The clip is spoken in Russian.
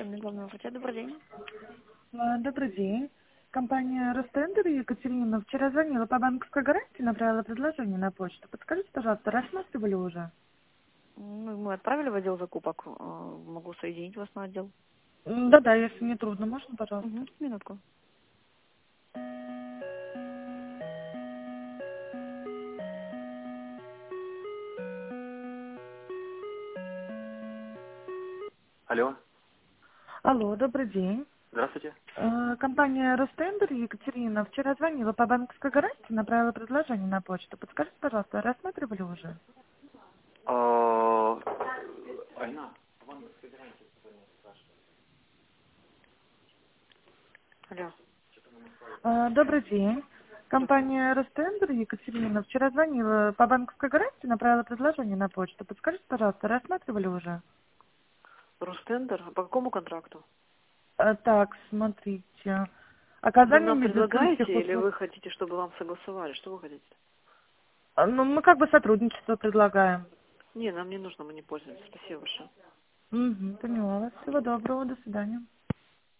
Центральный главный врача. Добрый день. Добрый день. Компания Ростендер Екатерина вчера звонила по банковской гарантии, направила предложение на почту. Подскажите, пожалуйста, рассматривали уже? Мы отправили в отдел закупок. Могу соединить вас на отдел. Да-да, если не трудно, можно, пожалуйста? Угу, минутку. Алло, Алло, добрый день. здравствуйте. Компания Ростендер Екатерина вчера звонила по банковской гарантии, направила предложение на почту. Подскажите, пожалуйста, рассматривали уже? Айна, алло. Добрый день. Компания Ростендер Екатерина вчера звонила по банковской гарантии, направила предложение на почту. Подскажите, пожалуйста, рассматривали уже? Рустендер, по какому контракту? Так, смотрите. Вы Оказание нам медицинских предлагаете или услуг. вы хотите, чтобы вам согласовали? Что вы хотите? Ну, мы как бы сотрудничество предлагаем. Не, нам не нужно, мы не пользуемся. Спасибо большое. Поняла вас. Всего доброго, до свидания.